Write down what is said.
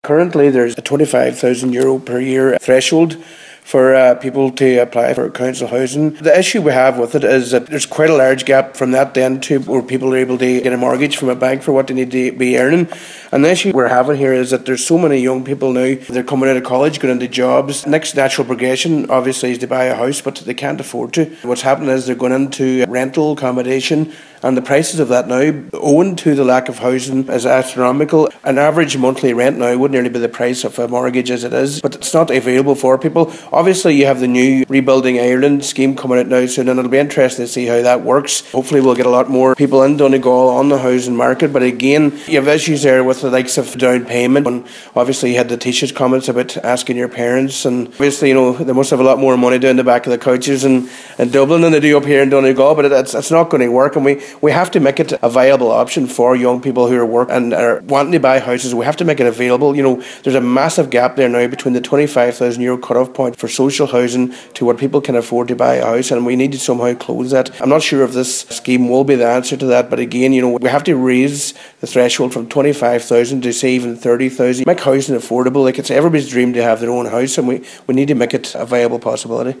Currently, there's a €25,000 per year threshold for people to apply for council housing. The issue we have with it is that there's quite a large gap from that then to where people are able to get a mortgage from a bank for what they need to be earning. And the issue we're having here is that there's so many young people now, they're coming out of college, going into jobs. Next natural progression, obviously, is to buy a house, but they can't afford to. What's happening is they're going into rental accommodation, and the prices of that now, owing to the lack of housing, is astronomical. An average monthly rent now would nearly be the price of a mortgage as it is, but it's not available for people. Obviously, you have the new Rebuilding Ireland scheme coming out now soon, and it'll be interesting to see how that works. Hopefully, we'll get a lot more people in Donegal on the housing market, but again, you have issues there with the likes of down payment, and obviously you had the Taoiseach's comments about asking your parents, and obviously, they must have a lot more money down the back of the couches in Dublin than they do up here in Donegal, but it's not going to work, and we have to make it a viable option for young people who are working and are wanting to buy houses. We have to make it available. There's a massive gap there now between the €25,000 cut-off point for social housing to what people can afford to buy a house, and we need to somehow close that. I'm not sure if this scheme will be the answer to that, but again, we have to raise the threshold from 25,000 to say even 30,000. Make housing affordable. It's everybody's dream to have their own house, and we need to make it a viable possibility.